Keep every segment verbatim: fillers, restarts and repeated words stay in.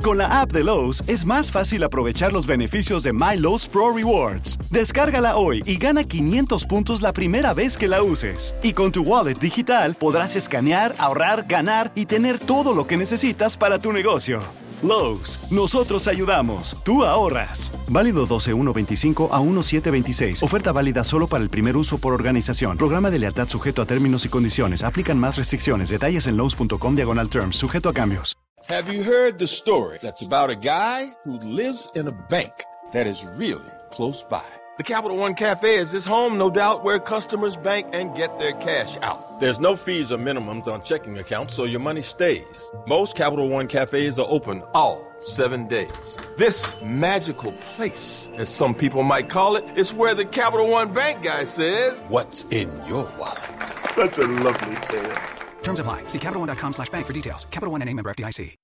Con la app de Lowe's es más fácil aprovechar los beneficios de My Lowe's Pro Rewards. Descárgala hoy y gana quinientos puntos la primera vez que la uses. Y con tu wallet digital podrás escanear, ahorrar, ganar y tener todo lo que necesitas para tu negocio. Lowe's, nosotros ayudamos, tú ahorras. Válido doce uno veinticinco a uno siete veintiséis. Oferta válida solo para el primer uso por organización. Programa de lealtad sujeto a términos y condiciones. Aplican más restricciones. Detalles en lowes punto com diagonal terms. Sujeto a cambios. Have you heard the story that's about a guy who lives in a bank that is really close by? The Capital One Cafe is his home, no doubt, where customers bank and get their cash out. There's no fees or minimums on checking accounts, so your money stays. Most Capital One Cafes are open all seven days. This magical place, as some people might call it, is where the Capital One Bank guy says, "What's in your wallet?" Such a lovely tale. Terms apply. See Capital One dot com slash bank for details. Capital One N A member F D I C.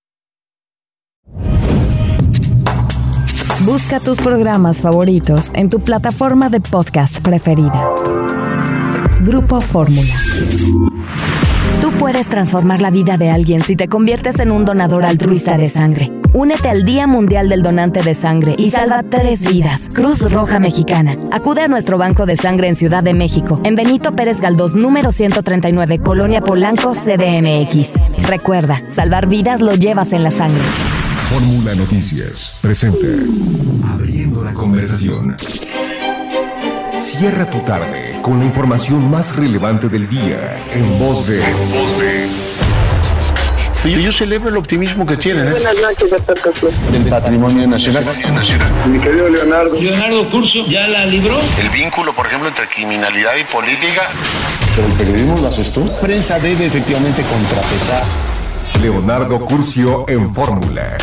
Busca tus programas favoritos en tu plataforma de podcast preferida. Grupo Fórmula. Tú puedes transformar la vida de alguien si te conviertes en un donador altruista de sangre. Únete al Día Mundial del Donante de Sangre y salva tres vidas. Cruz Roja Mexicana. Acude a nuestro banco de sangre en Ciudad de México, en Benito Pérez Galdós, número ciento treinta y nueve, Colonia Polanco, C D M X. Recuerda, salvar vidas lo llevas en la sangre. Fórmula Noticias presenta Abriendo la conversación. Cierra tu tarde con la información más relevante del día en voz de... Voz de... Yo, yo celebro el optimismo que tienen. ¿eh? Buenas noches, doctor Cosío. Del patrimonio nacional. Mi querido Leonardo. Leonardo Curcio ya la libró. El vínculo, por ejemplo, entre criminalidad y política. ¿Pero el periodismo lo haces tú? La prensa debe efectivamente contrapesar. Leonardo Curcio en Fórmula.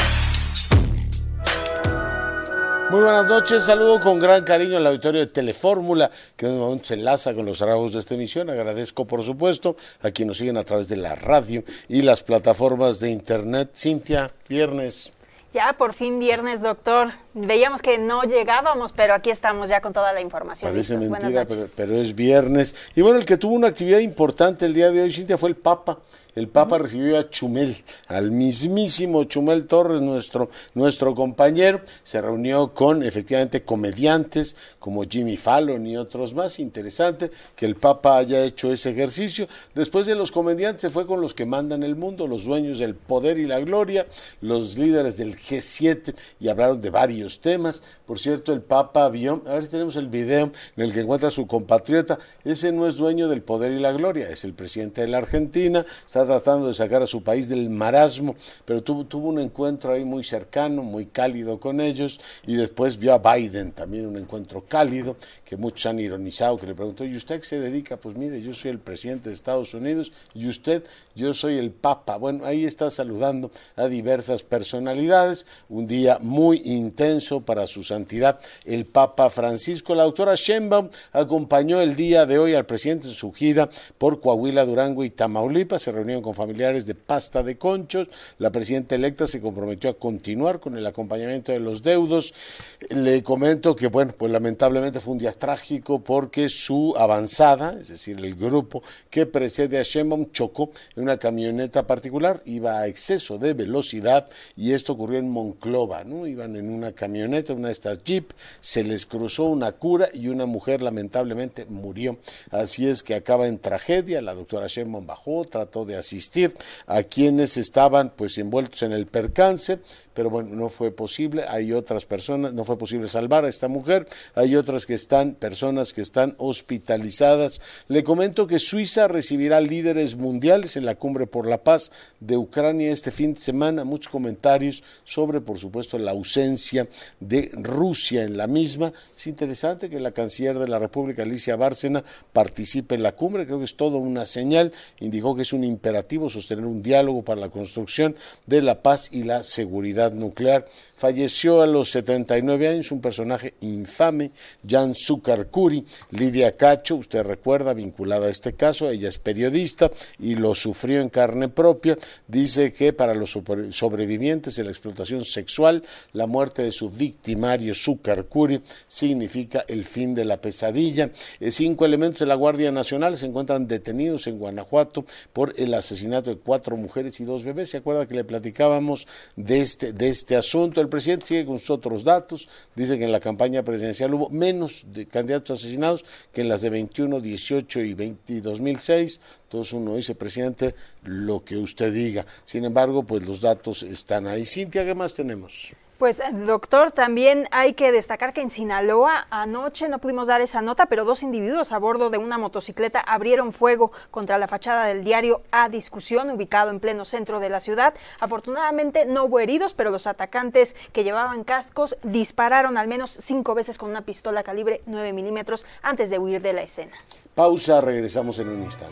Muy buenas noches, saludo con gran cariño al auditorio de Telefórmula, que en un momento se enlaza con los trabajos de esta emisión. Agradezco, por supuesto, a quienes nos siguen a través de la radio y las plataformas de internet. Cintia, viernes. Ya, por fin viernes, doctor. Veíamos que no llegábamos, pero aquí estamos ya con toda la información. Parece Listos. mentira, pero, pero es viernes. Y bueno, el que tuvo una actividad importante el día de hoy, Cintia, fue el Papa. El Papa uh-huh. recibió a Chumel, al mismísimo Chumel Torres, nuestro, nuestro compañero. Se reunió con, efectivamente, comediantes como Jimmy Fallon y otros más. Interesante que el Papa haya hecho ese ejercicio. Después de los comediantes se fue con los que mandan el mundo, los dueños del poder y la gloria, los líderes del G siete, y hablaron de varios temas. Por cierto, el Papa vio, a ver si tenemos el video en el que encuentra a su compatriota. Ese no es dueño del poder y la gloria, es el presidente de la Argentina. Está tratando de sacar a su país del marasmo, pero tuvo, tuvo un encuentro ahí muy cercano, muy cálido con ellos, y después vio a Biden, también un encuentro cálido, que muchos han ironizado, que le preguntó, ¿y usted a qué se dedica? Pues mire, yo soy el presidente de Estados Unidos, y usted, yo soy el Papa. Bueno, ahí está saludando a diversas personalidades, un día muy intenso para su santidad, el Papa Francisco. La doctora Sheinbaum acompañó el día de hoy al presidente en su gira por Coahuila, Durango y Tamaulipas. Se reunió con familiares de Pasta de Conchos. La presidenta electa se comprometió a continuar con el acompañamiento de los deudos. Le comento que, bueno, pues lamentablemente fue un día trágico porque su avanzada, es decir, el grupo que precede a Sheinbaum, chocó en una camioneta particular, iba a exceso de velocidad, y esto ocurrió en Monclova, ¿no? Iban en una camioneta, una de estas Jeep, se les cruzó una cura y una mujer lamentablemente murió. Así es que acaba en tragedia. La doctora Sheinbaum bajó, trató de asistir a quienes estaban pues envueltos en el percance, pero bueno, no fue posible. Hay otras personas, no fue posible salvar a esta mujer, hay otras que están, personas que están hospitalizadas. Le comento que Suiza recibirá líderes mundiales en la Cumbre por la Paz de Ucrania este fin de semana. Muchos comentarios sobre, por supuesto, la ausencia de Rusia en la misma. Es interesante que la canciller de la República, Alicia Bárcena, participe en la cumbre. Creo que es todo una señal. Indicó que es un imperativo sostener un diálogo para la construcción de la paz y la seguridad nuclear. Falleció a los setenta y nueve años un personaje infame, Jan Sucarcuri. Lidia Cacho, usted recuerda, vinculada a este caso, ella es periodista y lo sufrió en carne propia. Dice que para los sobrevivientes de la explotación sexual, la muerte de su victimario, su carcuri, significa el fin de la pesadilla. Eh, cinco elementos de la Guardia Nacional se encuentran detenidos en Guanajuato por el asesinato de cuatro mujeres y dos bebés. ¿Se acuerda que le platicábamos de este, de este asunto? El presidente sigue con sus otros datos. Dice que en la campaña presidencial hubo menos de candidatos asesinados que en las de veintiuno, dieciocho y veinte, dos mil seis. Entonces uno dice, presidente, lo que usted diga. Sin embargo, pues los datos están ahí. Cintia, ¿qué más tenemos? Pues, doctor, también hay que destacar que en Sinaloa anoche no pudimos dar esa nota, pero dos individuos a bordo de una motocicleta abrieron fuego contra la fachada del diario A Discusión, ubicado en pleno centro de la ciudad. Afortunadamente no hubo heridos, pero los atacantes que llevaban cascos dispararon al menos cinco veces con una pistola calibre nueve milímetros antes de huir de la escena. Pausa, regresamos en un instante.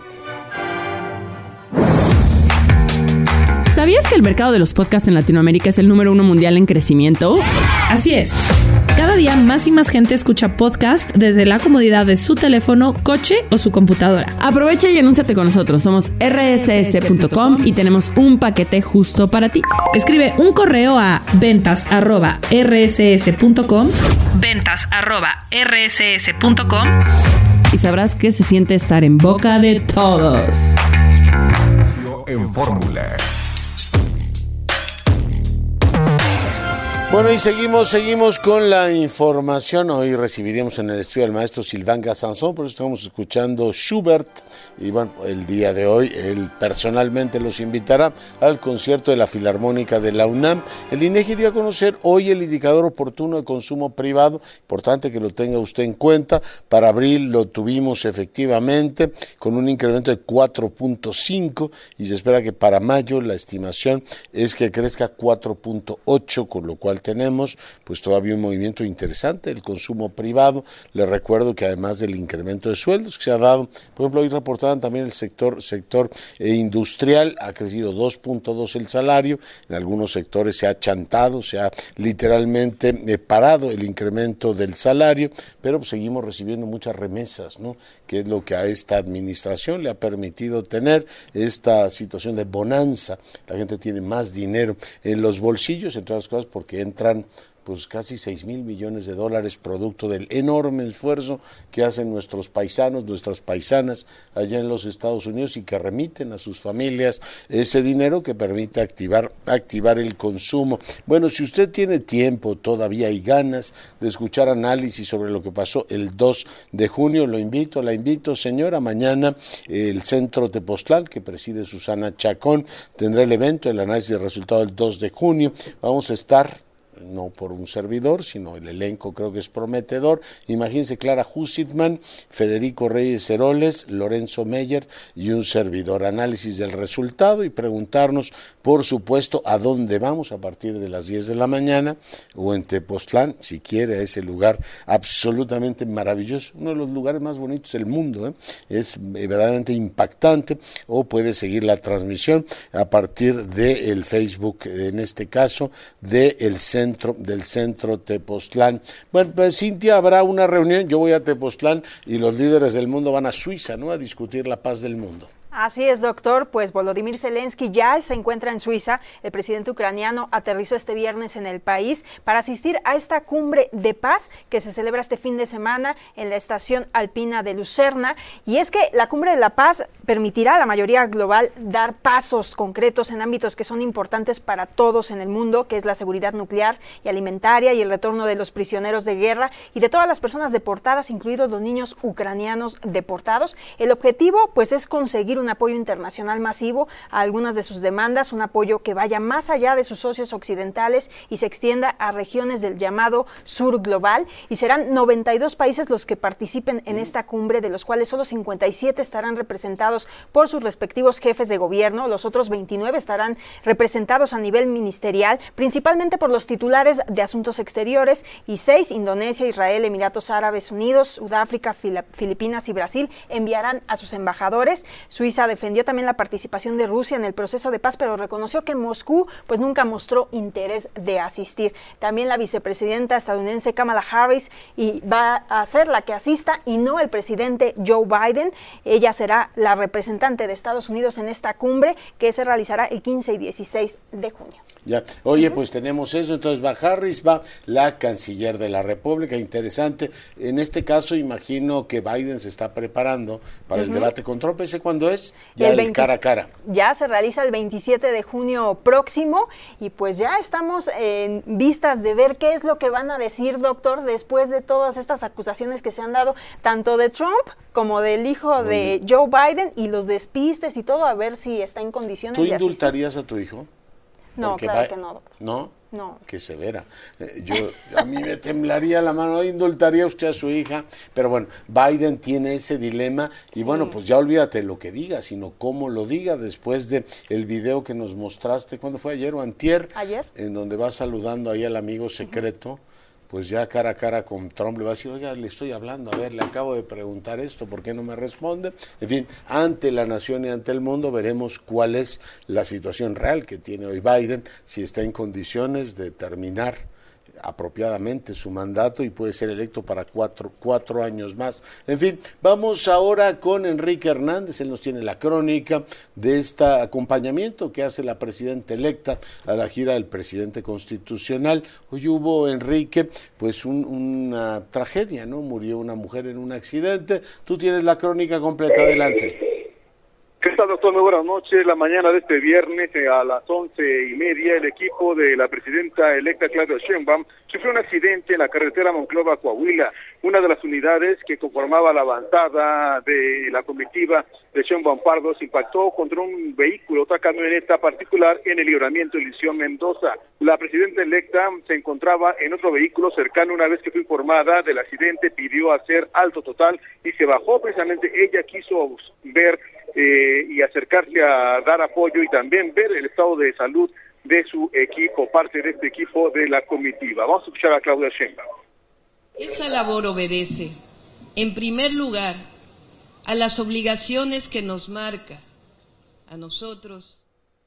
¿Sabías que el mercado de los podcasts en Latinoamérica es el número uno mundial en crecimiento? Así es. Cada día más y más gente escucha podcast desde la comodidad de su teléfono, coche o su computadora. Aprovecha y anúnciate con nosotros. Somos erre ese ese punto com y tenemos un paquete justo para ti. Escribe un correo a ventas arroba erre ese ese punto com, ventas arroba erre ese ese punto com y sabrás que se siente estar en boca de todos. En Fórmula. Bueno, y seguimos, seguimos con la información. Hoy recibiríamos en el estudio al maestro Sylvain Gazanzon, por eso estamos escuchando Schubert. Y bueno, el día de hoy él personalmente los invitará al concierto de la Filarmónica de la UNAM. El INEGI dio a conocer hoy el indicador oportuno de consumo privado. Importante que lo tenga usted en cuenta. Para abril lo tuvimos efectivamente con un incremento de cuatro punto cinco y se espera que para mayo la estimación es que crezca cuatro punto ocho, con lo cual tenemos pues todavía un movimiento interesante del consumo privado. Les recuerdo que además del incremento de sueldos que se ha dado, por ejemplo, hoy reportaban también el sector sector eh, industrial, ha crecido dos punto dos el salario, en algunos sectores se ha chantado, se ha literalmente eh, parado el incremento del salario, pero pues, seguimos recibiendo muchas remesas, ¿no? Que es lo que a esta administración le ha permitido tener esta situación de bonanza. La gente tiene más dinero en los bolsillos, entre otras cosas porque entran pues casi seis mil millones de dólares producto del enorme esfuerzo que hacen nuestros paisanos, nuestras paisanas allá en los Estados Unidos y que remiten a sus familias ese dinero que permite activar, activar el consumo. Bueno, si usted tiene tiempo todavía y ganas de escuchar análisis sobre lo que pasó el dos de junio, lo invito, la invito, señora, mañana el Centro Tepoztlán, que preside Susana Chacón, tendrá el evento, el análisis del resultado del dos de junio. Vamos a estar no por un servidor, sino el elenco creo que es prometedor. Imagínense, Clara Hussitman, Federico Reyes Heroles, Lorenzo Meyer y un servidor. Análisis del resultado y preguntarnos, por supuesto, a dónde vamos a partir de las diez de la mañana o en Tepoztlán, si quiere, a ese lugar absolutamente maravilloso, uno de los lugares más bonitos del mundo, ¿eh? Es verdaderamente impactante, o puede seguir la transmisión a partir del Facebook, en este caso, del centro del centro Tepoztlán. Bueno, pues Cintia, habrá una reunión, yo voy a Tepoztlán y los líderes del mundo van a Suiza, ¿no?, a discutir la paz del mundo. Así es, doctor, pues Volodymyr Zelensky ya se encuentra en Suiza. El presidente ucraniano aterrizó este viernes en el país para asistir a esta cumbre de paz que se celebra este fin de semana en la estación alpina de Lucerna. Y es que la cumbre de la paz permitirá a la mayoría global dar pasos concretos en ámbitos que son importantes para todos en el mundo, que es la seguridad nuclear y alimentaria y el retorno de los prisioneros de guerra y de todas las personas deportadas, incluidos los niños ucranianos deportados. El objetivo, pues, es conseguir un un apoyo internacional masivo a algunas de sus demandas, un apoyo que vaya más allá de sus socios occidentales y se extienda a regiones del llamado sur global, y serán noventa y dos países los que participen en esta cumbre, de los cuales solo cincuenta y siete estarán representados por sus respectivos jefes de gobierno. Los otros veintinueve estarán representados a nivel ministerial, principalmente por los titulares de asuntos exteriores, y seis, Indonesia, Israel, Emiratos Árabes Unidos, Sudáfrica, Filipinas y Brasil, enviarán a sus embajadores. Suiza Suiza defendió también la participación de Rusia en el proceso de paz, pero reconoció que Moscú pues nunca mostró interés de asistir. También la vicepresidenta estadounidense Kamala Harris y va a ser la que asista y no el presidente Joe Biden. Ella será la representante de Estados Unidos en esta cumbre que se realizará el quince y dieciséis de junio. Ya, oye, uh-huh. pues tenemos eso, entonces va Harris, va la canciller de la República, interesante. En este caso imagino que Biden se está preparando para uh-huh. el debate con Trump. ¿Ese cuándo es? Ya el, el cara a cara. Ya se realiza el veintisiete de junio próximo y pues ya estamos en vistas de ver qué es lo que van a decir, doctor, después de todas estas acusaciones que se han dado, tanto de Trump como del hijo Muy de bien. Joe Biden y los despistes y todo, a ver si está en condiciones de asistir. ¿Tú indultarías a tu hijo? No, Porque claro va... que no, doctor. ¿No? No. Qué severa. Eh, yo, a mí me temblaría la mano, indultaría usted a su hija, pero bueno, Biden tiene ese dilema y sí. bueno, pues ya olvídate lo que diga, sino cómo lo diga después de el video que nos mostraste, ¿cuándo fue? ¿Ayer o antier? Ayer. En donde va saludando ahí al amigo secreto. Uh-huh. Pues ya cara a cara con Trump le va a decir, oiga, le estoy hablando, a ver, le acabo de preguntar esto, ¿por qué no me responde? En fin, ante la nación y ante el mundo veremos cuál es la situación real que tiene hoy Biden, si está en condiciones de terminar apropiadamente su mandato y puede ser electo para cuatro, cuatro años más. En fin, vamos ahora con Enrique Hernández, él nos tiene la crónica de este acompañamiento que hace la presidenta electa a la gira del presidente constitucional. Hoy hubo, Enrique, pues un, una tragedia, ¿no? Murió una mujer en un accidente. Tú tienes la crónica completa, adelante. ¿Qué tal, doctor? Muy buenas noches. La mañana de este viernes a las once y media, el equipo de la presidenta electa Claudia Sheinbaum sufrió un accidente en la carretera Monclova-Coahuila. Una de las unidades que conformaba la avanzada de la comitiva de Sheinbaum Pardo se impactó contra un vehículo, otra camioneta particular en el libramiento de Lisión Mendoza. La presidenta electa se encontraba en otro vehículo cercano. Una vez que fue informada del accidente, pidió hacer alto total y se bajó. Precisamente ella quiso ver Eh, y acercarse a dar apoyo y también ver el estado de salud de su equipo, parte de este equipo de la comitiva. Vamos a escuchar a Claudia Sheinbaum. Esa labor obedece, en primer lugar, a las obligaciones que nos marca a nosotros.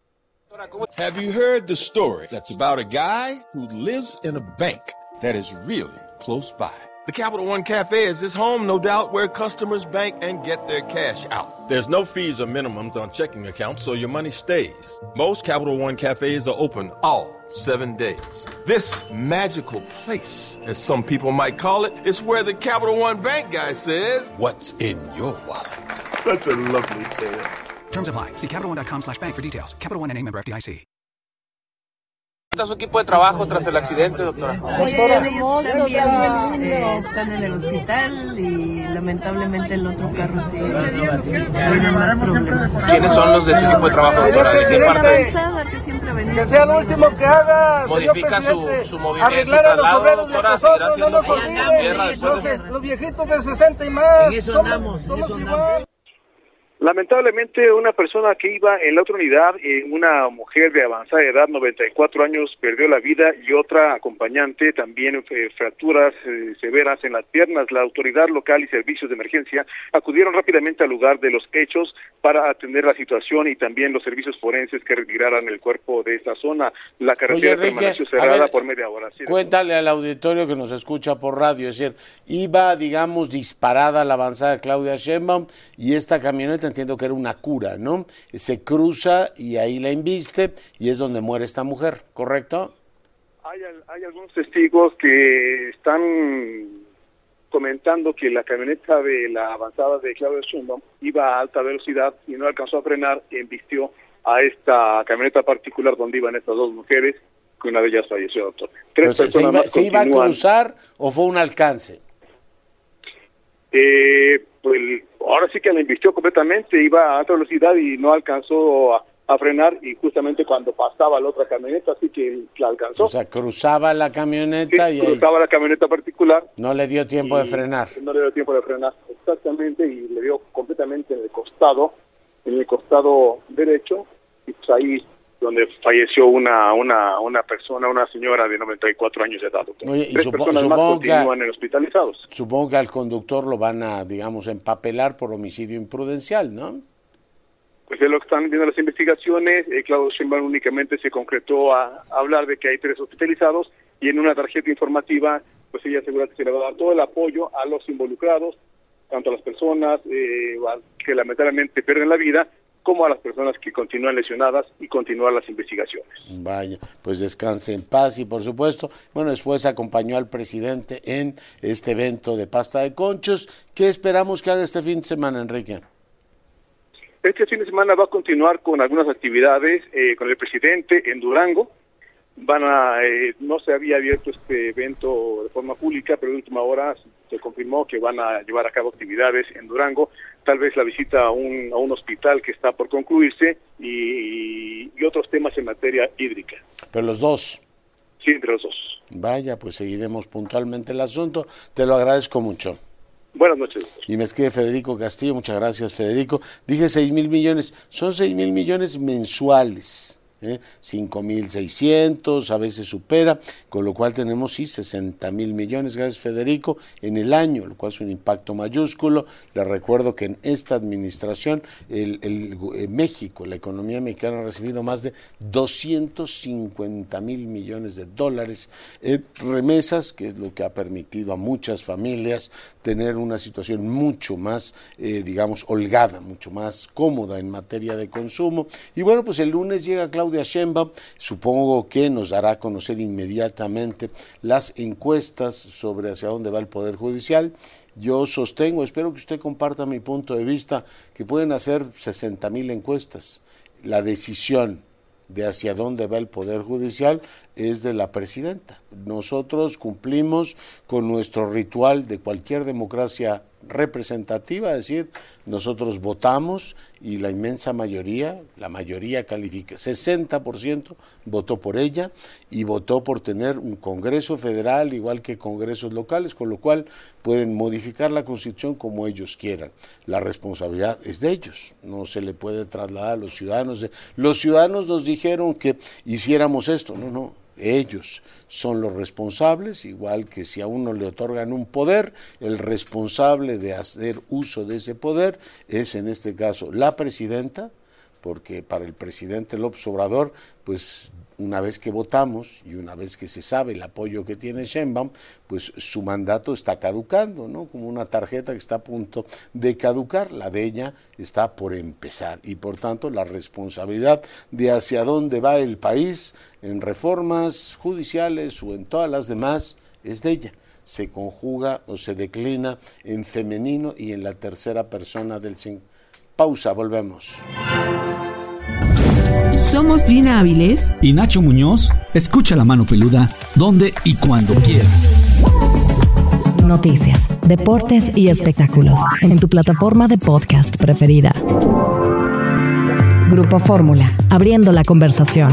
Have you heard the story that's about a guy who lives in a bank that is really close by? The Capital One Cafe is his home, no doubt, where customers bank and get their cash out. There's no fees or minimums on checking accounts, so your money stays. Most Capital One Cafes are open all seven days. This magical place, as some people might call it, is where the Capital One Bank guy says, "What's in your wallet?" Such a lovely tale. Terms apply. See Capital One dot com slash bank for details. Capital One N A member F D I C. ¿Está su equipo de trabajo tras el accidente, doctora? Bien, ellos están bien, eh, están en el hospital y lamentablemente el otro carro sí tiene más problemas. ¿Quiénes son los de su equipo de trabajo, doctora? ¿De qué parte? Que, siempre venía que sea lo último que haga, modifica su, su movimiento y traslado, doctora, seguirá haciendo por tierra después de... Los viejitos de sesenta y más, en eso somos, andamos, somos en eso igual. andamos. Lamentablemente, una persona que iba en la otra unidad, eh, una mujer de avanzada edad, noventa y cuatro años, perdió la vida y otra acompañante también eh, fracturas eh, severas en las piernas. La autoridad local y servicios de emergencia acudieron rápidamente al lugar de los hechos para atender la situación y también los servicios forenses que retiraran el cuerpo de esta zona. La carretera Oye, Enrique, permaneció cerrada ver, por media hora. Sí, cuéntale al auditorio que nos escucha por radio, es decir, iba, digamos, disparada la avanzada de Claudia Sheinbaum y esta camioneta, entiendo que era una cura, ¿no? Se cruza y ahí la embiste y es donde muere esta mujer, ¿correcto? Hay, hay algunos testigos que están comentando que la camioneta de la avanzada de Claudia Sheinbaum iba a alta velocidad y no alcanzó a frenar y embistió a esta camioneta particular donde iban estas dos mujeres, que una de ellas falleció, doctor. Tres Entonces, ¿se, iba, ¿Se iba a cruzar o fue un alcance? Eh, pues ahora sí que la embistió completamente, iba a alta velocidad y no alcanzó a, a frenar y justamente cuando pasaba la otra camioneta, así que la alcanzó. O sea, cruzaba la camioneta sí, y cruzaba ahí... la camioneta particular. No le dio tiempo de frenar. No le dio tiempo de frenar, exactamente, y le dio completamente en el costado, en el costado derecho, y pues ahí donde falleció una una una persona, una señora de noventa y cuatro años de edad. Oye, y Tres supo, personas más continúan que, hospitalizados. Supongo que al conductor lo van a, digamos, empapelar por homicidio imprudencial, ¿no? pues de lo que están viendo las investigaciones, eh, Claudio Sheinbaum únicamente se concretó a, a hablar de que hay tres hospitalizados y en una tarjeta informativa, pues ella asegura que se le va a dar todo el apoyo a los involucrados, tanto a las personas eh, que lamentablemente pierden la vida, como a las personas que continúan lesionadas y continúan las investigaciones. Vaya, pues descanse en paz y por supuesto, bueno, después acompañó al presidente en este evento de pasta de conchos. ¿Qué esperamos que haga este fin de semana, Enrique? Este fin de semana va a continuar con algunas actividades eh, con el presidente en Durango. Van a, eh, no se había abierto este evento de forma pública, pero en última hora se confirmó que van a llevar a cabo actividades en Durango, tal vez la visita a un, a un hospital que está por concluirse y, y otros temas en materia hídrica. Pero los dos. Sí, entre los dos. Vaya, pues seguiremos puntualmente el asunto. Te lo agradezco mucho. Buenas noches. Y me escribe Federico Castillo, muchas gracias, Federico. Dije seis mil millones, son seis mil millones mensuales. ¿Eh? cinco mil seiscientos, a veces supera, con lo cual tenemos sí sesenta mil millones, gracias Federico, en el año, lo cual es un impacto mayúsculo. Les recuerdo que en esta administración el, el, el México, la economía mexicana ha recibido más de doscientos cincuenta mil millones de dólares en remesas, que es lo que ha permitido a muchas familias tener una situación mucho más, eh, digamos, holgada, mucho más cómoda en materia de consumo. Y bueno, pues el lunes llega Claudia Sheinbaum, supongo que nos dará a conocer inmediatamente las encuestas sobre hacia dónde va el Poder Judicial. Yo sostengo, espero que usted comparta mi punto de vista, que pueden hacer sesenta mil encuestas. La decisión de hacia dónde va el Poder Judicial es de la presidenta. Nosotros cumplimos con nuestro ritual de cualquier democracia representativa, es decir, nosotros votamos y la inmensa mayoría, la mayoría califica, sesenta por ciento votó por ella y votó por tener un Congreso federal igual que congresos locales, con lo cual pueden modificar la Constitución como ellos quieran. La responsabilidad es de ellos, no se le puede trasladar a los ciudadanos. De, los ciudadanos nos dijeron que hiciéramos esto, no, no. Ellos son los responsables, igual que si a uno le otorgan un poder, el responsable de hacer uso de ese poder es en este caso la presidenta, porque para el presidente López Obrador, pues una vez que votamos y una vez que se sabe el apoyo que tiene Sheinbaum, pues su mandato está caducando, ¿no? Como una tarjeta que está a punto de caducar, la de ella está por empezar y por tanto la responsabilidad de hacia dónde va el país en reformas judiciales o en todas las demás es de ella. Se conjuga o se declina en femenino y en la tercera persona del singular. Pausa, volvemos. Somos Gina Áviles y Nacho Muñoz. Escucha La Mano Peluda donde y cuando quieras. Noticias, deportes y espectáculos en tu plataforma de podcast preferida. Grupo Fórmula, abriendo la conversación.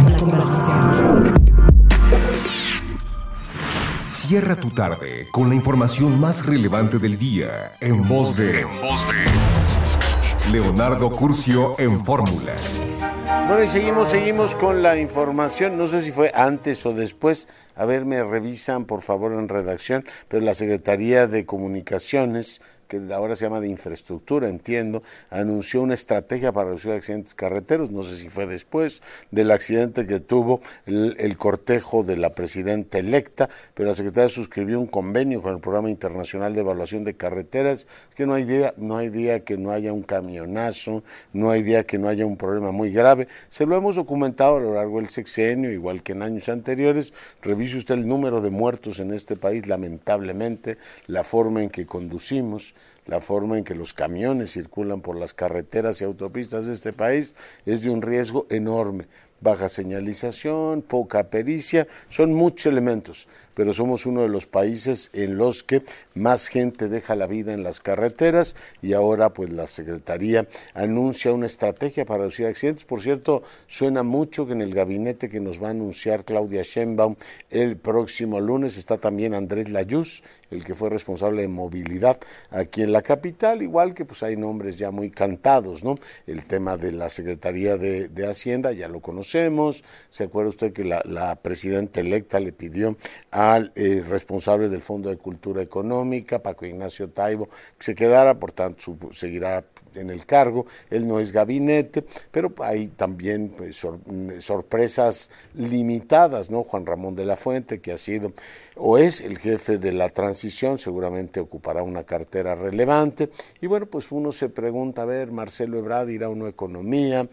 Cierra tu tarde con la información más relevante del día en voz de, en voz de Leonardo Curcio en Fórmula. Bueno, y seguimos, seguimos con la información, no sé si fue antes o después, a ver, me revisan por favor en redacción, pero la Secretaría de Comunicaciones, que ahora se llama de Infraestructura, entiendo, anunció una estrategia para reducir accidentes carreteros, no sé si fue después del accidente que tuvo el, el cortejo de la presidenta electa, pero la Secretaría suscribió un convenio con el Programa Internacional de Evaluación de Carreteras, que no hay día, no hay día que no haya un camionazo, no hay día que no haya un problema muy grave, se lo hemos documentado a lo largo del sexenio, igual que en años anteriores, revise usted el número de muertos en este país, lamentablemente, la forma en que conducimos, la forma en que los camiones circulan por las carreteras y autopistas de este país es de un riesgo enorme. Baja señalización, poca pericia, son muchos elementos, pero somos uno de los países en los que más gente deja la vida en las carreteras y ahora pues la Secretaría anuncia una estrategia para reducir accidentes. Por cierto, suena mucho que en el gabinete que nos va a anunciar Claudia Sheinbaum el próximo lunes está también Andrés Layuz, el que fue responsable de movilidad aquí en la capital, igual que pues hay nombres ya muy cantados, ¿no? El tema de la Secretaría de, de Hacienda, ya lo conocemos, conocemos. ¿Se acuerda usted que la, la presidenta electa le pidió al eh, responsable del Fondo de Cultura Económica, Paco Ignacio Taibo, que se quedara, por tanto su, seguirá en el cargo? Él no es gabinete, pero hay también pues, sor, sorpresas limitadas, ¿no? Juan Ramón de la Fuente, que ha sido o es el jefe de la transición, seguramente ocupará una cartera relevante. Y bueno, pues uno se pregunta, a ver, Marcelo Ebrard irá uno a Economía.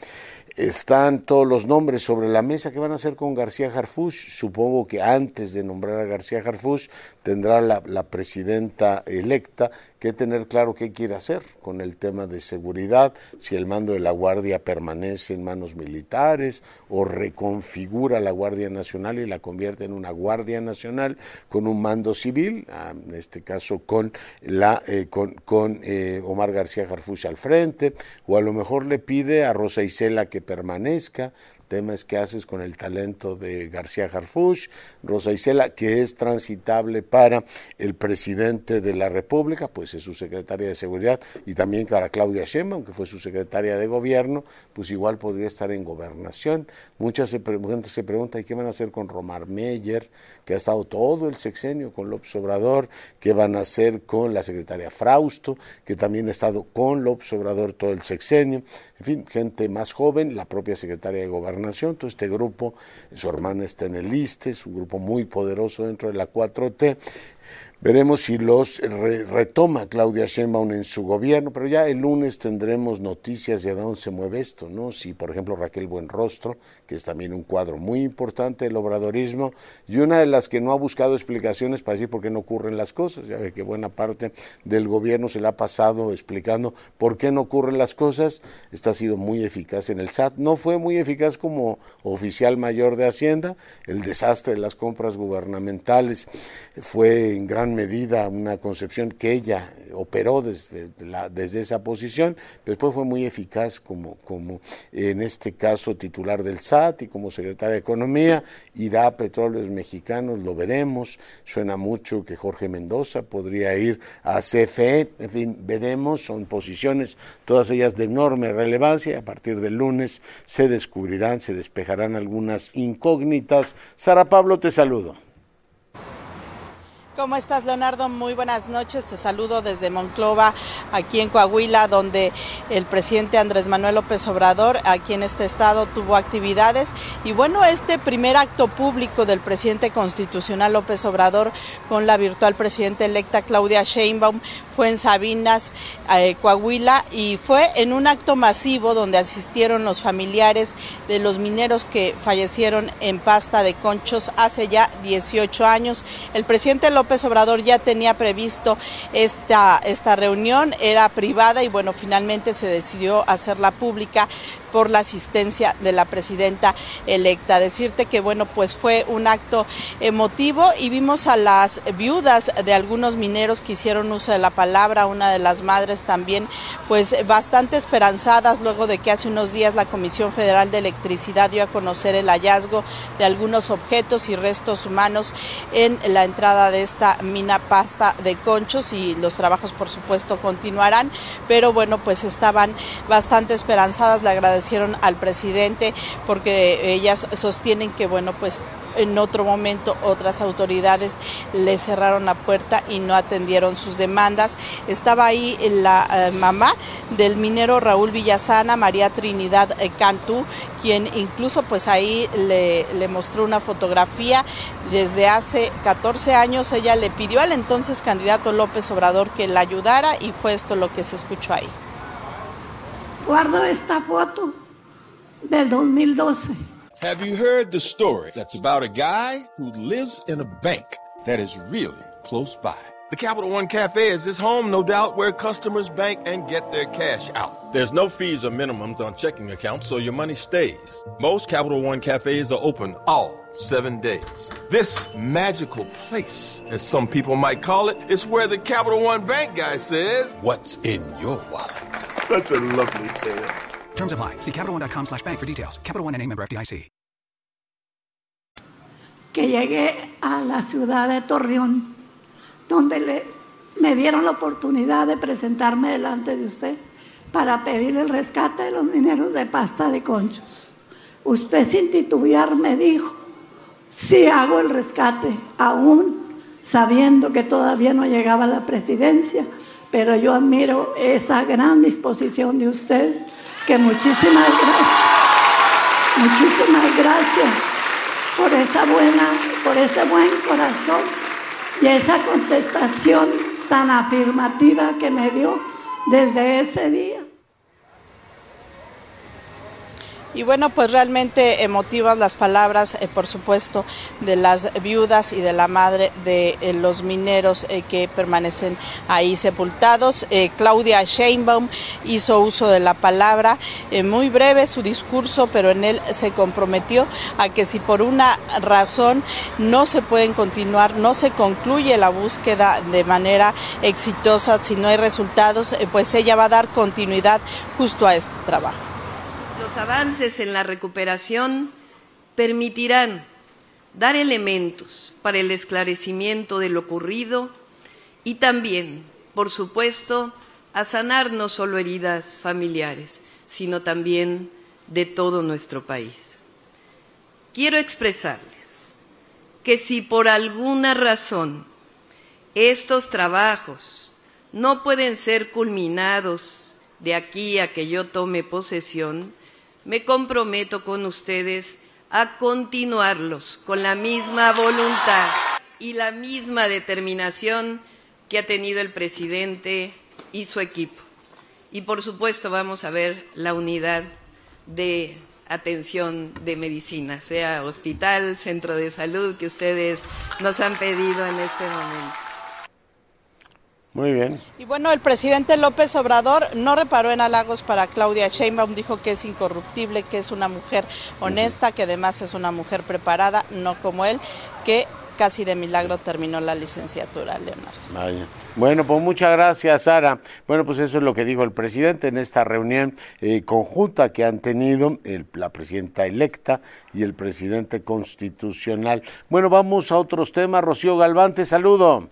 Están todos los nombres sobre la mesa. ¿Qué van a hacer con García Harfuch? Supongo que antes de nombrar a García Harfuch tendrá la, la presidenta electa que tener claro qué quiere hacer con el tema de seguridad, si el mando de la Guardia permanece en manos militares o reconfigura la Guardia Nacional y la convierte en una Guardia Nacional con un mando civil, en este caso con, la, eh, con, con eh, Omar García Harfuch al frente, o a lo mejor le pide a Rosa Isela que permanezca. El tema es qué haces con el talento de García Harfuch, Rosa Isela, que es transitable para el presidente de la República, pues es su secretaria de Seguridad, y también para Claudia Sheinbaum, aunque fue su secretaria de Gobierno, pues igual podría estar en Gobernación. Muchas se, gente se pregunta, ¿y qué van a hacer con Romar Meyer, que ha estado todo el sexenio con López Obrador? ¿Qué van a hacer con la secretaria Frausto, que también ha estado con López Obrador todo el sexenio? En fin, gente más joven, la propia secretaria de Gobernación. Todo este grupo, su hermana está en el ISSSTE, es un grupo muy poderoso dentro de la cuatro T. Veremos si los re, retoma Claudia Sheinbaum en su gobierno, pero ya el lunes tendremos noticias de a dónde se mueve esto, ¿no? Si, por ejemplo, Raquel Buenrostro, que es también un cuadro muy importante del obradorismo, y una de las que no ha buscado explicaciones para decir por qué no ocurren las cosas. Ya ve que buena parte del gobierno se le ha pasado explicando por qué no ocurren las cosas. Esta ha sido muy eficaz en el S A T. No fue muy eficaz como oficial mayor de Hacienda. El desastre de las compras gubernamentales fue en gran medida una concepción que ella operó desde, la, desde esa posición, pero después fue muy eficaz como, como en este caso titular del S A T y como secretaria de Economía. Irá a Petróleos Mexicanos, lo veremos. Suena mucho que Jorge Mendoza podría ir a C F E, en fin, veremos. Son posiciones, todas ellas de enorme relevancia, y a partir del lunes se descubrirán, se despejarán algunas incógnitas. Sara Pablo, te saludo. ¿Cómo estás, Leonardo? Muy buenas noches. Te saludo desde Monclova, aquí en Coahuila, donde el presidente Andrés Manuel López Obrador, aquí en este estado, tuvo actividades. Y bueno, este primer acto público del presidente constitucional López Obrador con la virtual presidenta electa Claudia Sheinbaum fue en Sabinas, eh, Coahuila, y fue en un acto masivo donde asistieron los familiares de los mineros que fallecieron en Pasta de Conchos hace ya dieciocho años. El presidente López López Obrador ya tenía previsto esta, esta reunión, era privada y bueno, finalmente se decidió hacerla pública por la asistencia de la presidenta electa. Decirte que bueno, pues fue un acto emotivo y vimos a las viudas de algunos mineros que hicieron uso de la palabra, una de las madres también, pues bastante esperanzadas luego de que hace unos días la Comisión Federal de Electricidad dio a conocer el hallazgo de algunos objetos y restos humanos en la entrada de esta mina Pasta de Conchos, y los trabajos por supuesto continuarán, pero bueno, pues estaban bastante esperanzadas. Le agradecemos al presidente porque ellas sostienen que bueno, pues en otro momento otras autoridades le cerraron la puerta y no atendieron sus demandas. Estaba ahí la eh, mamá del minero Raúl Villasana, María Trinidad eh, Cantú, quien incluso pues ahí le, le mostró una fotografía. Desde hace catorce años ella le pidió al entonces candidato López Obrador que la ayudara, y fue esto lo que se escuchó ahí. Guardo esta foto del dos mil doce. Have you heard the story that's about a guy who lives in a bank that is really close by? The Capital One Cafe is his home, no doubt, where customers bank and get their cash out. There's no fees or minimums on checking accounts, so your money stays. Most Capital One Cafes are open all seven days. This magical place, as some people might call it, is where the Capital One Bank guy says, "What's in your wallet?" Such a lovely tale. Terms apply. See CapitalOne.com slash bank for details. Capital One N A member F D I C. Que llegué a la ciudad de Torreón, donde le, me dieron la oportunidad de presentarme delante de usted para pedir el rescate de los mineros de Pasta de Conchos. usted sin titubear me dijo, sí hago el rescate, aún sabiendo que todavía no llegaba a la presidencia, pero yo admiro esa gran disposición de usted, que muchísimas gracias, muchísimas gracias por esa buena, por ese buen corazón y esa contestación tan afirmativa que me dio desde ese día. Y bueno, pues realmente emotivas las palabras, eh, por supuesto, de las viudas y de la madre de eh, los mineros eh, que permanecen ahí sepultados. Eh, Claudia Sheinbaum hizo uso de la palabra, eh, muy breve su discurso, pero en él se comprometió a que si por una razón no se pueden continuar, no se concluye la búsqueda de manera exitosa, si no hay resultados, eh, pues ella va a dar continuidad justo a este trabajo. Los avances en la recuperación permitirán dar elementos para el esclarecimiento de lo ocurrido y también, por supuesto, a sanar no solo heridas familiares, sino también de todo nuestro país. Quiero expresarles que si por alguna razón estos trabajos no pueden ser culminados de aquí a que yo tome posesión, me comprometo con ustedes a continuarlos con la misma voluntad y la misma determinación que ha tenido el presidente y su equipo. Y por supuesto vamos a ver la unidad de atención de medicina, sea hospital, centro de salud, que ustedes nos han pedido en este momento. Muy bien. Y bueno, el presidente López Obrador no reparó en halagos para Claudia Sheinbaum, dijo que es incorruptible, que es una mujer honesta, que además es una mujer preparada, no como él, que casi de milagro terminó la licenciatura, Leonardo. Vaya. Bueno, pues muchas gracias, Sara. Bueno, pues eso es lo que dijo el presidente en esta reunión eh, conjunta que han tenido el, la presidenta electa y el presidente constitucional. Bueno, vamos a otros temas. Rocío Galván, te saludo.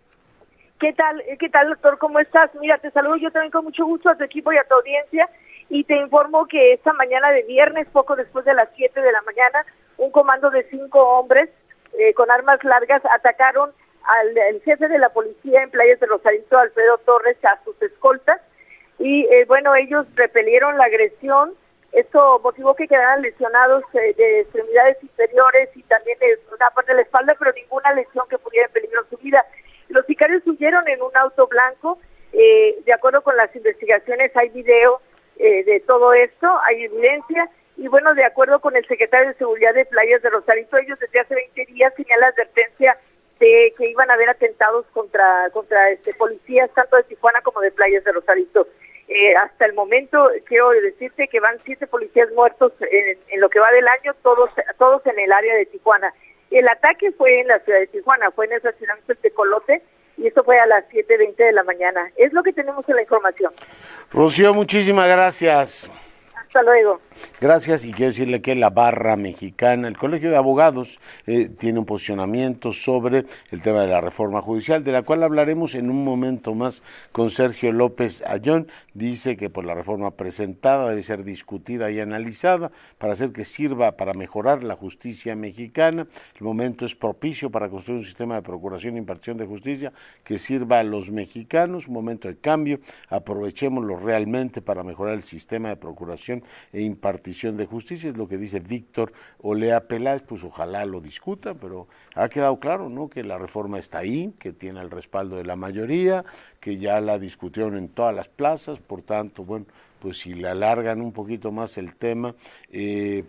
¿Qué tal, qué tal, doctor? ¿Cómo estás? Mira, te saludo yo también con mucho gusto a tu equipo y a tu audiencia y te informo que esta mañana de viernes, poco después de las siete de la mañana, un comando de cinco hombres eh, con armas largas atacaron al el jefe de la policía en Playas de Rosarito, Alfredo Torres, a sus escoltas y eh, bueno, ellos repelieron la agresión. Esto motivó que quedaran lesionados eh, de extremidades inferiores y también de una parte de la espalda, pero ninguna lesión que pudiera en peligro su vida. Los sicarios huyeron en un auto blanco, eh, de acuerdo con las investigaciones hay video eh, de todo esto, hay evidencia, y bueno, de acuerdo con el secretario de Seguridad de Playas de Rosarito, ellos desde hace veinte días tenían la advertencia de que iban a haber atentados contra contra este policías, tanto de Tijuana como de Playas de Rosarito. Eh, hasta el momento, quiero decirte que van siete policías muertos en, en lo que va del año, todos todos en el área de Tijuana. El ataque fue en la ciudad de Tijuana, fue en el estacionamiento de Tecolote, y esto fue a las siete veinte de la mañana. Es lo que tenemos en la información. Rocío, muchísimas gracias. Hasta luego. Gracias, y quiero decirle que la Barra Mexicana, el Colegio de Abogados, eh, tiene un posicionamiento sobre el tema de la reforma judicial, de la cual hablaremos en un momento más con Sergio López Ayón. Dice que por la reforma presentada debe ser discutida y analizada para hacer que sirva para mejorar la justicia mexicana. El momento es propicio para construir un sistema de procuración e impartición de justicia que sirva a los mexicanos, un momento de cambio, aprovechémoslo realmente para mejorar el sistema de procuración e impartición de justicia, es lo que dice Víctor Olea Peláez. Pues ojalá lo discutan, pero ha quedado claro, ¿no?, que la reforma está ahí, que tiene el respaldo de la mayoría, que ya la discutieron en todas las plazas, por tanto, bueno, pues si le alargan un poquito más el tema eh,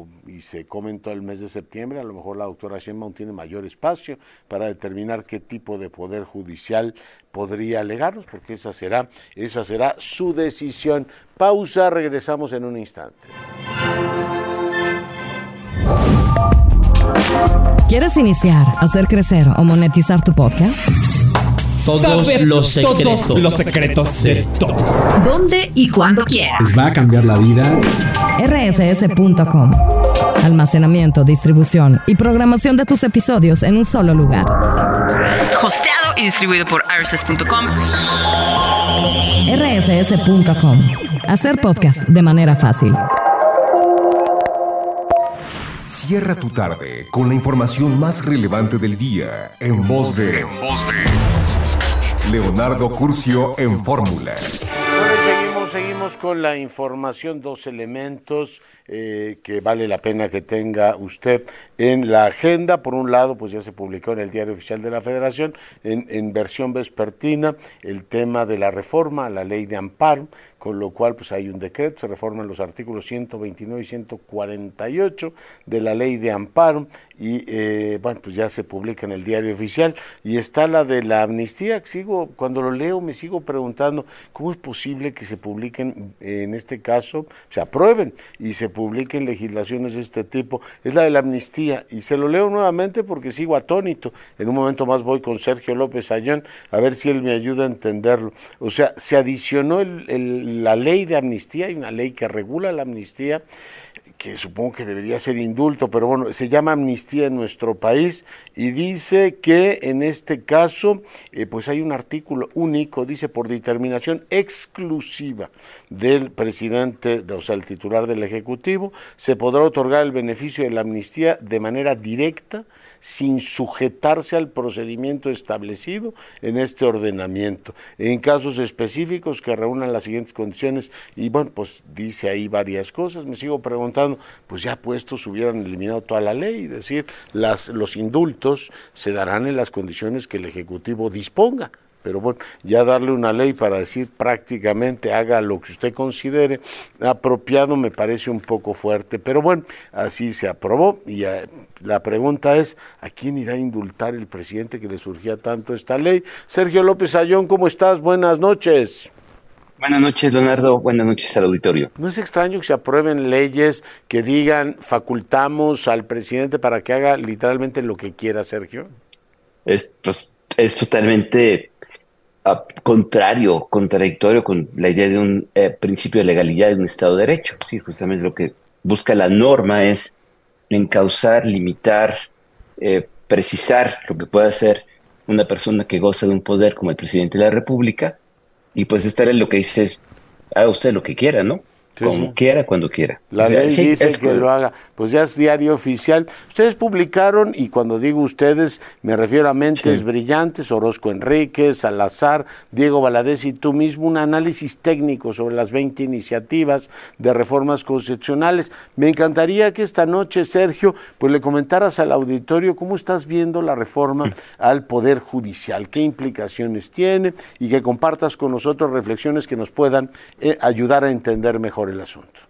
y se comentó el mes de septiembre, a lo mejor la doctora Sheinbaum tiene mayor espacio para determinar qué tipo de poder judicial podría alegarnos, porque esa será, esa será su decisión. Pausa, regresamos en un instante. ¿Quieres iniciar, hacer crecer o monetizar tu podcast? Todos Saber los secretos. todos los secretos de todos. ¿Dónde y cuándo quieras? Les va a cambiar la vida. R S S punto com. Almacenamiento, distribución y programación de tus episodios en un solo lugar. Hosteado y distribuido por R S S punto com. R S S punto com. Hacer podcast de manera fácil. Cierra tu tarde con la información más relevante del día en voz de, en voz de Leonardo Curcio en Fórmula. Bueno, seguimos, seguimos con la información, dos elementos eh, que vale la pena que tenga usted en la agenda. Por un lado, pues ya se publicó en el Diario Oficial de la Federación, en, en versión vespertina, el tema de la reforma a la ley de amparo, con lo cual pues hay un decreto, se reforman los artículos ciento veintinueve y ciento cuarenta y ocho de la ley de amparo y eh, bueno, pues ya se publica en el Diario Oficial y está la de la amnistía. Sigo, cuando lo leo me sigo preguntando cómo es posible que se publiquen, en este caso, se aprueben y se publiquen legislaciones de este tipo. Es la de la amnistía y se lo leo nuevamente porque sigo atónito. En un momento más voy con Sergio López Ayllón a ver si él me ayuda a entenderlo. O sea, se adicionó el, el la ley de amnistía, hay una ley que regula la amnistía, que supongo que debería ser indulto, pero bueno, se llama amnistía en nuestro país y dice que en este caso, eh, pues hay un artículo único, dice por determinación exclusiva del presidente, o sea, el titular del Ejecutivo, se podrá otorgar el beneficio de la amnistía de manera directa, sin sujetarse al procedimiento establecido en este ordenamiento, en casos específicos que reúnan las siguientes condiciones, y bueno, pues dice ahí varias cosas. Me sigo preguntando, pues ya puestos hubieran eliminado toda la ley, es decir, las, los indultos se darán en las condiciones que el Ejecutivo disponga. Pero bueno, ya darle una ley para decir prácticamente haga lo que usted considere apropiado me parece un poco fuerte, pero bueno, así se aprobó y eh, la pregunta es, ¿a quién irá a indultar el presidente que le surgía tanto esta ley? Sergio López Ayllón, ¿cómo estás? Buenas noches. Buenas noches, Leonardo. Buenas noches al auditorio. ¿No es extraño que se aprueben leyes que digan facultamos al presidente para que haga literalmente lo que quiera, Sergio? Es, pues, es totalmente uh, contrario, contradictorio con la idea de un eh, principio de legalidad de un Estado de Derecho. Sí, justamente lo que busca la norma es encauzar, limitar, eh, precisar lo que puede hacer una persona que goza de un poder como el presidente de la República. Y pues estar en lo que dice es, haga usted lo que quiera, ¿no? Sí, como sí. quiera, cuando quiera. La o sea, ley sí, dice es que que lo haga, pues ya es Diario Oficial. Ustedes publicaron, y cuando digo ustedes, me refiero a mentes sí. brillantes, Orozco Enríquez, Salazar, Diego Valadez y tú mismo, un análisis técnico sobre las veinte iniciativas de reformas constitucionales. Me encantaría que esta noche, Sergio, pues le comentaras al auditorio cómo estás viendo la reforma sí. al Poder Judicial, qué implicaciones tiene, y que compartas con nosotros reflexiones que nos puedan eh, ayudar a entender mejor el asunto.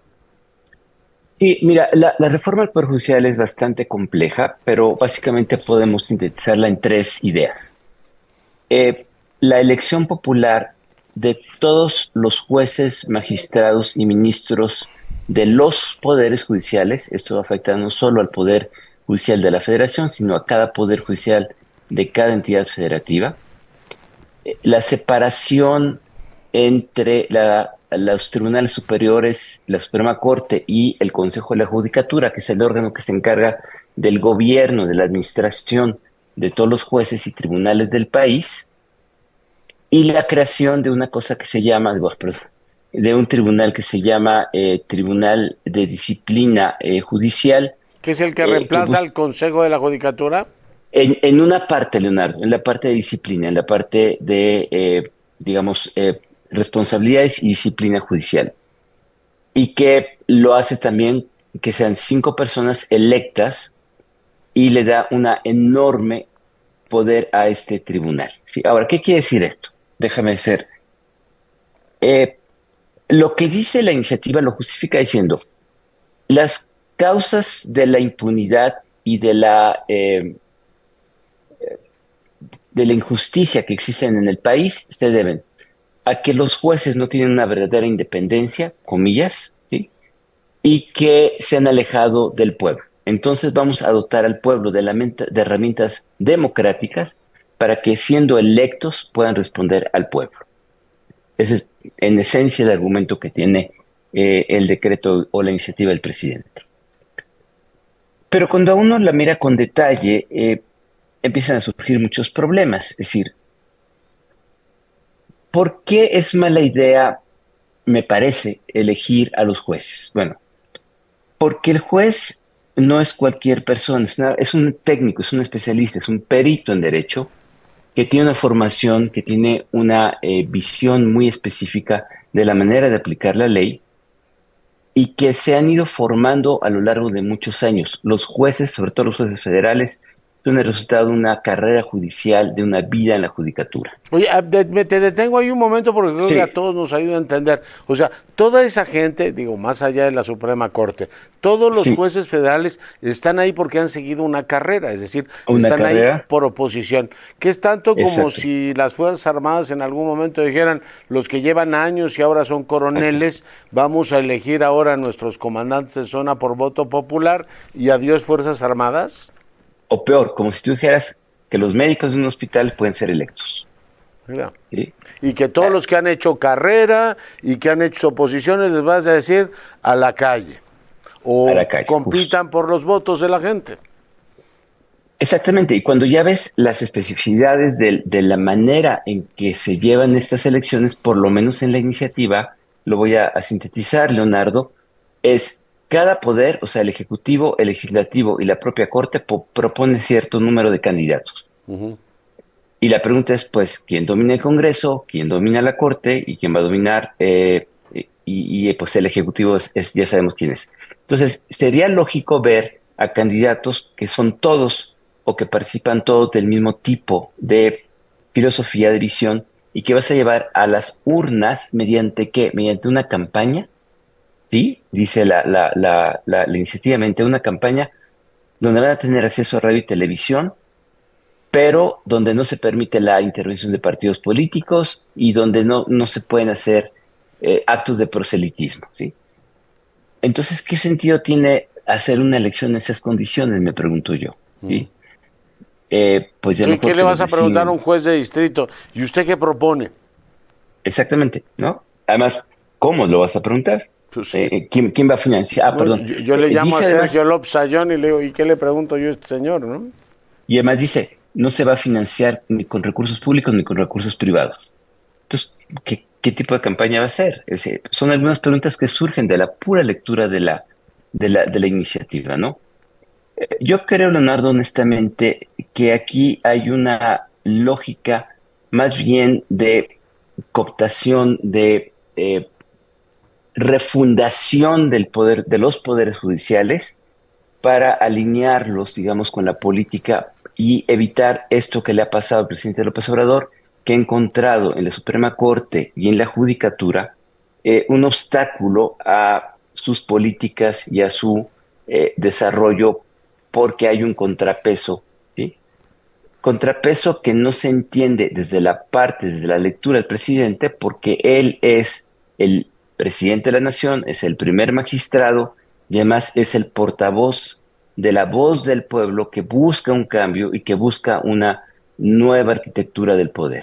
Sí, mira, la, la reforma del Poder Judicial es bastante compleja, pero básicamente podemos sintetizarla en tres ideas. Eh, la elección popular de todos los jueces, magistrados y ministros de los poderes judiciales, esto afecta no solo al Poder Judicial de la Federación, sino a cada Poder Judicial de cada entidad federativa. Eh, la separación entre la los tribunales superiores, la Suprema Corte y el Consejo de la Judicatura, que es el órgano que se encarga del gobierno, de la administración de todos los jueces y tribunales del país, y la creación de una cosa que se llama, perdón, de un tribunal que se llama eh, Tribunal de Disciplina eh, Judicial. ¿Que es el que reemplaza eh, que al Consejo de la Judicatura? En, en una parte, Leonardo, en la parte de disciplina, en la parte de, eh, digamos, eh, responsabilidades y disciplina judicial, y que lo hace también que sean cinco personas electas y le da una enorme poder a este tribunal. ¿Sí? Ahora, ¿qué quiere decir esto? Déjame ser. Eh, lo que dice la iniciativa lo justifica diciendo las causas de la impunidad y de la eh, de la injusticia que existen en el país se deben a que los jueces no tienen una verdadera independencia, comillas, ¿sí? Y que se han alejado del pueblo. Entonces vamos a dotar al pueblo de, la menta, de herramientas democráticas para que, siendo electos, puedan responder al pueblo. Ese es, en esencia, el argumento que tiene eh, el decreto o la iniciativa del presidente. Pero cuando uno la mira con detalle, eh, empiezan a surgir muchos problemas. Es decir, ¿por qué es mala idea, me parece, elegir a los jueces? Bueno, porque el juez no es cualquier persona, es, una- es un técnico, es un especialista, es un perito en derecho que tiene una formación, que tiene una eh, visión muy específica de la manera de aplicar la ley y que se han ido formando a lo largo de muchos años. Los jueces, sobre todo los jueces federales, son el resultado de una carrera judicial, de una vida en la judicatura. Oye, ah, de- me te detengo ahí un momento porque creo Sí. que a todos nos ayuda a entender. O sea, toda esa gente, digo, más allá de la Suprema Corte, todos los Sí. jueces federales están ahí porque han seguido una carrera, es decir, Una están ahí carrera. por oposición. Que es tanto como Exacto. si las Fuerzas Armadas en algún momento dijeran, los que llevan años y ahora son coroneles, vamos a elegir ahora a nuestros comandantes de zona por voto popular y adiós Fuerzas Armadas. O peor, como si tú dijeras que los médicos de un hospital pueden ser electos. Mira. ¿Sí? Y que todos los que han hecho carrera y que han hecho oposiciones les vas a decir a la calle. O A la calle, compitan por los votos de la gente. Exactamente, y cuando ya ves las especificidades de, de la manera en que se llevan estas elecciones, por lo menos en la iniciativa, lo voy a, a sintetizar, Leonardo, es cada poder, o sea, el Ejecutivo, el Legislativo y la propia Corte po- propone cierto número de candidatos. Y la pregunta es, pues, ¿quién domina el Congreso? ¿Quién domina la Corte? ¿Y quién va a dominar? Eh, y, y, pues el Ejecutivo es, es- ya sabemos quién es. Entonces, sería lógico ver a candidatos que son todos o que participan todos del mismo tipo de filosofía de visión y que vas a llevar a las urnas mediante qué? Mediante una campaña, ¿sí? Dice la, la, la, la, la iniciativa, mediante una campaña donde van a tener acceso a radio y televisión, pero donde no se permite la intervención de partidos políticos y donde no, no se pueden hacer eh, actos de proselitismo, ¿sí? Entonces, ¿qué sentido tiene hacer una elección en esas condiciones? Me pregunto yo, ¿sí? Eh, pues ya ¿Qué, mejor qué que le los vas a preguntar a vecinos- un juez de distrito? ¿Y usted qué propone? Exactamente, ¿no? Además, ¿cómo lo vas a preguntar? Eh, ¿quién, quién va a financiar? Ah, No, perdón. yo, yo le Eh, llamo a dice además- Sergio López Sayón y le digo, ¿y qué le pregunto yo a este señor, no? Y además dice, no se va a financiar ni con recursos públicos ni con recursos privados. Entonces, ¿qué, qué tipo de campaña va a ser? Es decir, son algunas preguntas que surgen de la pura lectura de la, de la, de la iniciativa, ¿no? Eh, Yo creo, Leonardo, honestamente, que aquí hay una lógica más bien de cooptación, de eh, refundación del poder, de los poderes judiciales para alinearlos, digamos, con la política y evitar esto que le ha pasado al presidente López Obrador, que ha encontrado en la Suprema Corte y en la Judicatura eh, un obstáculo a sus políticas y a su eh, desarrollo porque hay un contrapeso, ¿sí? Contrapeso que no se entiende desde la parte, desde la lectura del presidente, porque él es el presidente de la nación, es el primer magistrado y además es el portavoz de la voz del pueblo que busca un cambio y que busca una nueva arquitectura del poder.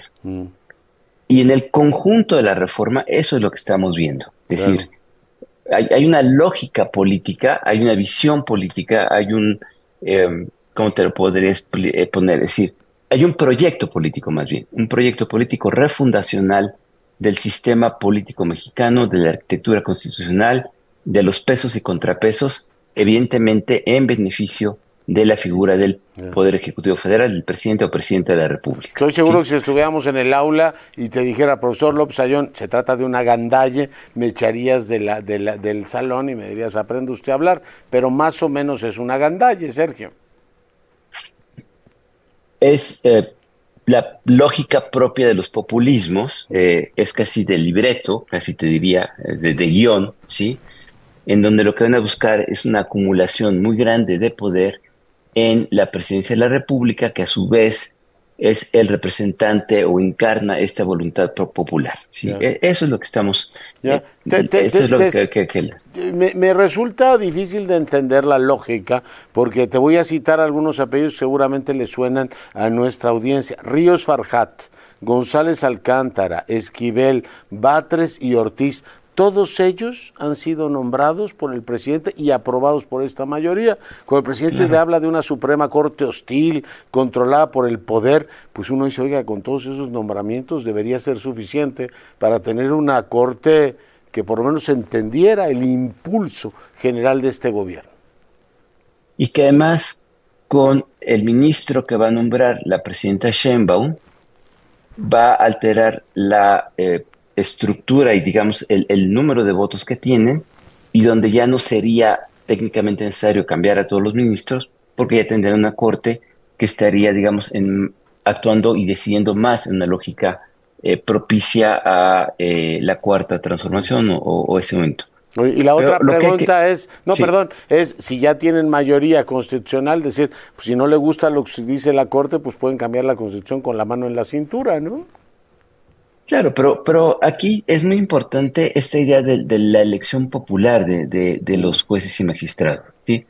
Y en el conjunto de la reforma, eso es lo que estamos viendo. Es Claro. decir, hay, hay una lógica política, hay una visión política, hay un, eh, ¿cómo te lo podría expli- eh, poner? Es decir, hay un proyecto político más bien, un proyecto político refundacional del sistema político mexicano, de la arquitectura constitucional, de los pesos y contrapesos, evidentemente en beneficio de la figura del Poder Ejecutivo Federal, del presidente o presidente de la República. Estoy seguro que si estuviéramos en el aula y te dijera, profesor López Sayón, se trata de una gandalle, me echarías de la, de la- del salón y me dirías, aprende usted a hablar, pero más o menos es una gandalle, Sergio. Es eh, la lógica propia de los populismos, eh, es casi de libreto, casi te diría, eh, de, de guión, ¿sí? En donde lo que van a buscar es una acumulación muy grande de poder en la presidencia de la República, que a su vez es el representante o encarna esta voluntad pro- popular, ¿sí? Ya. E- Eso es lo que estamos... Ya. eh, Te- te- eso te- es lo te- que... que- que- Me, me resulta difícil de entender la lógica, porque te voy a citar algunos apellidos que seguramente le suenan a nuestra audiencia. Ríos Farjat, González Alcántara, Esquivel, Batres y Ortiz. Todos ellos han sido nombrados por el presidente y aprobados por esta mayoría. Cuando el presidente Claro. le habla de una Suprema Corte hostil, controlada por el poder, pues uno dice, oiga, con todos esos nombramientos debería ser suficiente para tener una Corte que por lo menos entendiera el impulso general de este gobierno. y que además con el ministro que va a nombrar la presidenta Sheinbaum va a alterar la eh, estructura y digamos el, el número de votos que tienen, y donde ya no sería técnicamente necesario cambiar a todos los ministros, porque ya tendría una corte que estaría, digamos, en, actuando y decidiendo más en una lógica eh, propicia a eh, la cuarta transformación o, o ese momento. Y la otra Pero pregunta que, es, no, sí. perdón, es si ya tienen mayoría constitucional, decir, pues si no le gusta lo que dice la Corte, pues pueden cambiar la Constitución con la mano en la cintura, ¿no? Claro, pero, pero aquí es muy importante esta idea de, de la elección popular de, de, de los jueces y magistrados, ¿sí?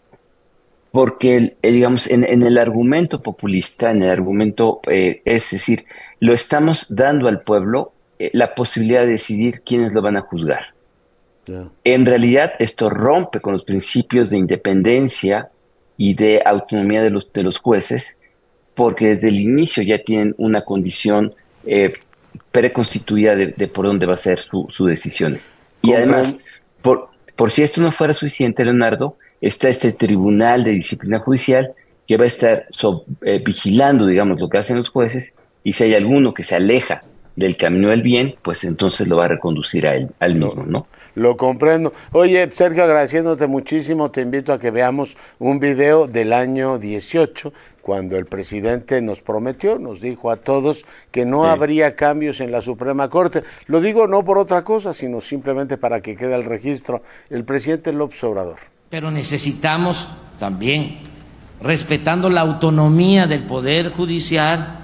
Porque, eh, digamos, en, en el argumento populista, en el argumento, eh, es decir, lo estamos dando al pueblo eh, la posibilidad de decidir quiénes lo van a juzgar. Yeah. En realidad, esto rompe con los principios de independencia y de autonomía de los, de los jueces, porque desde el inicio ya tienen una condición eh, preconstituida de, de por dónde va a ser su, sus decisiones. Y además, por, por si esto no fuera suficiente, Leonardo, está este tribunal de disciplina judicial que va a estar so, eh, vigilando, digamos, lo que hacen los jueces, y si hay alguno que se aleja del camino del bien, pues entonces lo va a reconducir a él, al mismo, ¿no? Lo comprendo. Oye, Sergio, agradeciéndote muchísimo, te invito a que veamos un video del año dieciocho, cuando el presidente nos prometió, nos dijo a todos que no sí. habría cambios en la Suprema Corte. Lo digo no por otra cosa, sino simplemente para que quede el registro. El presidente López Obrador. Pero necesitamos también, respetando la autonomía del Poder Judicial,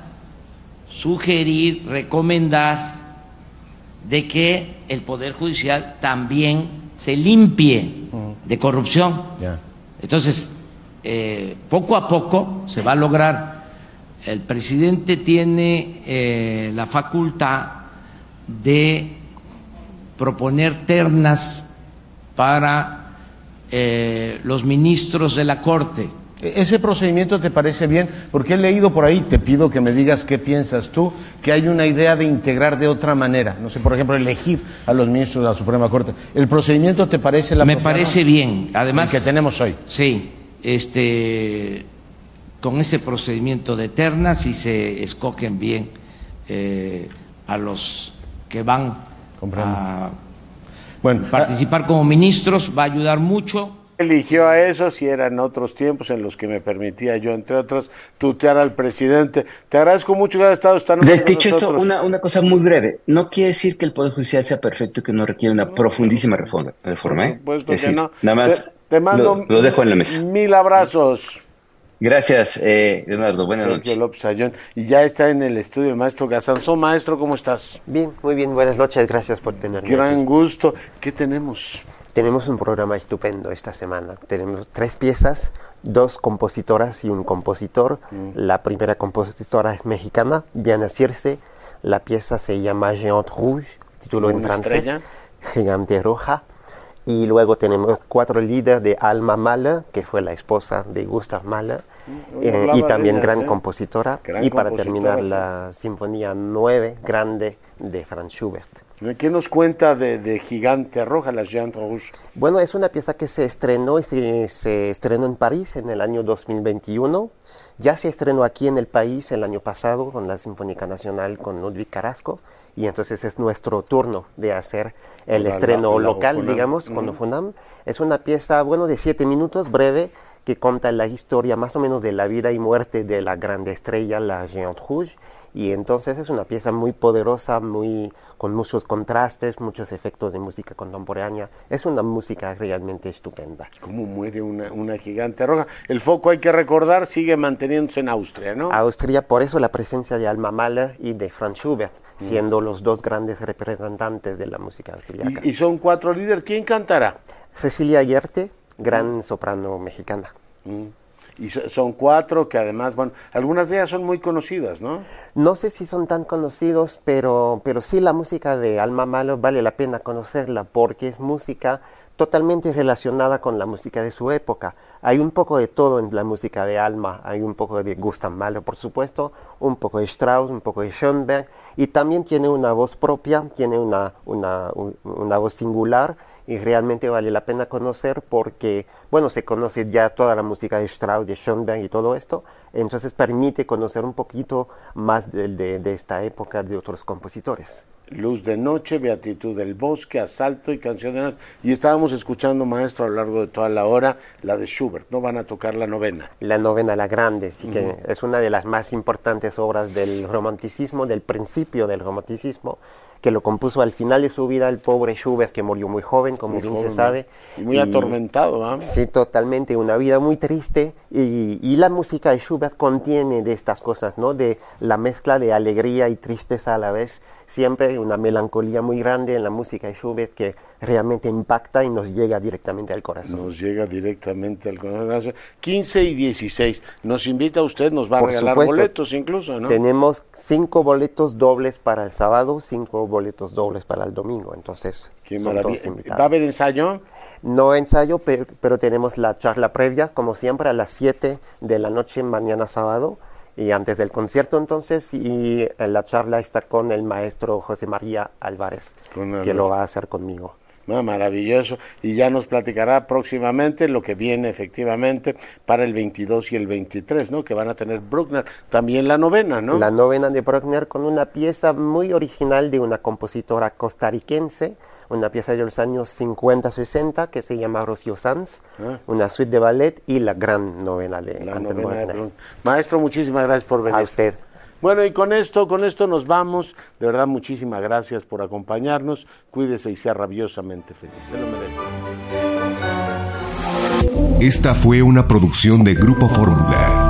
sugerir, recomendar de que el Poder Judicial también se limpie de corrupción. Yeah. Entonces, eh, poco a poco se va a lograr. El presidente tiene eh, la facultad de proponer ternas para eh, los ministros de la Corte. ¿Ese procedimiento te parece bien? Porque he leído por ahí, te pido que me digas qué piensas tú, que hay una idea de integrar de otra manera. No sé, por ejemplo, elegir a los ministros de la Suprema Corte. ¿El procedimiento te parece la Me parece bien. Además, el que tenemos hoy. Sí, este, con ese procedimiento de terna, si se escogen bien eh, a los que van Comprendo. a bueno, participar como ministros, va a ayudar mucho. Eligió a esos y eran otros tiempos en los que me permitía yo, entre otros, tutear al presidente. Te agradezco mucho que hayas estado esta noche con dicho nosotros. Esto, una, una cosa muy breve. No quiere decir que el Poder Judicial sea perfecto y que no requiere una no, profundísima reforma. reforma por supuesto ¿eh? que decir, no. Nada más te, te mando lo, lo dejo en la mesa. Mil abrazos. Gracias, eh, Leonardo. Buenas Sergio noches. López Ayllón. Y ya está en el estudio el maestro Gasanzón. Maestro, ¿cómo estás? Bien, muy bien. Buenas noches. Gracias por tenerme. Gran aquí. gusto. ¿Qué tenemos? Tenemos un programa estupendo esta semana. Tenemos tres piezas, dos compositoras y un compositor. Mm. La primera compositora es mexicana, Diana Circe. La pieza se llama Géant Rouge, título en francés, estrella. Gigante Roja. Y luego tenemos cuatro líderes de Alma Mahler, que fue la esposa de Gustav Mahler, mm, eh, y también ellas, gran ¿eh? compositora. Gran y para terminar sí. la Sinfonía nueve Grande de Franz Schubert. ¿Qué nos cuenta de, de Gigante Roja, la Géant Rouge? Bueno, es una pieza que se estrenó, se, se estrenó en París en el año dos mil veintiuno. Ya se estrenó aquí en el país el año pasado con la Sinfónica Nacional con Ludwig Carrasco, y entonces es nuestro turno de hacer el la, estreno la, la local, Ofunam. digamos, con Ofunam. Es una pieza, bueno, de siete minutos, breve, que cuenta la historia más o menos de la vida y muerte de la grande estrella, la Géant Rouge, y entonces es una pieza muy poderosa, muy con muchos contrastes, muchos efectos de música contemporánea. Es una música realmente estupenda. ¿Cómo muere una, una gigante roja? El foco, hay que recordar, sigue manteniéndose en Austria, ¿no? Austria, por eso la presencia de Alma Mahler y de Franz Schubert, mm. siendo los dos grandes representantes de la música austriaca. Y, y son cuatro líderes. ¿Quién cantará? Cecilia Yerte, gran mm. soprano mexicana. Mm. Y son cuatro que además, bueno, algunas de ellas son muy conocidas, ¿no? No sé si son tan conocidos, pero, pero sí la música de Alma Mahler vale la pena conocerla porque es música totalmente relacionada con la música de su época. Hay un poco de todo en la música de Alma, hay un poco de Gustav Mahler, por supuesto, un poco de Strauss, un poco de Schoenberg, y también tiene una voz propia, tiene una, una, una voz singular, y realmente vale la pena conocer porque, bueno, se conoce ya toda la música de Strauss, de Schoenberg y todo esto, entonces permite conocer un poquito más de, de, de esta época de otros compositores. Luz de Noche, Beatitud del Bosque, Asalto y Canción de Noche. Y estábamos escuchando, maestro, a lo largo de toda la hora, la de Schubert, ¿no? Van a tocar la novena. La novena, la grande, sí, uh-huh. que es una de las más importantes obras del romanticismo, del principio del romanticismo, que lo compuso al final de su vida el pobre Schubert, que murió muy joven, como muy bien joven, se sabe. Y muy y, atormentado, ¿no? Sí, totalmente, una vida muy triste, y, y la música de Schubert contiene de estas cosas, ¿no? De la mezcla de alegría y tristeza a la vez, siempre una melancolía muy grande en la música de Schubert que realmente impacta y nos llega directamente al corazón. Nos llega directamente al corazón. quince y dieciséis, nos invita usted, nos va a Por regalar supuesto, boletos incluso, ¿no? Tenemos cinco boletos dobles para el sábado, cinco boletos dobles para el domingo, entonces Qué son maravilla. todos invitados. ¿Va a haber ensayo? No ensayo, pero, pero tenemos la charla previa, como siempre, a las siete de la noche mañana sábado, y antes del concierto entonces, y la charla está con el maestro José María Álvarez, que lo va a hacer conmigo. Ah, maravilloso, y ya nos platicará próximamente lo que viene efectivamente para el veintidós y el veintitrés, ¿no? Que van a tener Bruckner, también la novena, ¿no? La novena de Bruckner con una pieza muy original de una compositora costarricense, una pieza de los años cincuenta sesenta que se llama Rocío Sanz, ah. una suite de ballet y la gran novena de la Anton novena Bruckner. De Maestro, muchísimas gracias por venir. A usted. Bueno, y con esto, con esto nos vamos. De verdad, muchísimas gracias por acompañarnos. Cuídese y sea rabiosamente feliz. Se lo merece. Esta fue una producción de Grupo Fórmula.